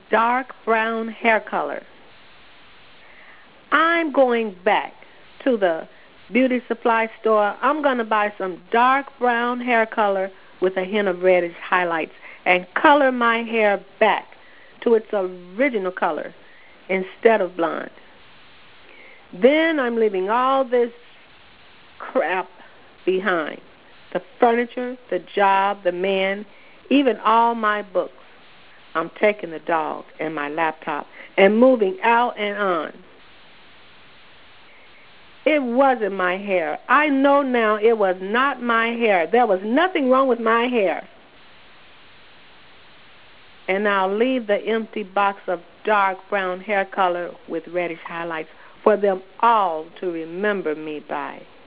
dark brown hair color. I'm going back to the beauty supply store. I'm going to buy some dark brown hair color with a hint of reddish highlights and color my hair back to its original color instead of blonde. Then I'm leaving all this crap behind. The furniture, the job, the man, even all my books. I'm taking the dog and my laptop and moving out and on. It wasn't my hair. I know now it was not my hair. There was nothing wrong with my hair. And I'll leave the empty box of dark brown hair color with reddish highlights for them all to remember me by.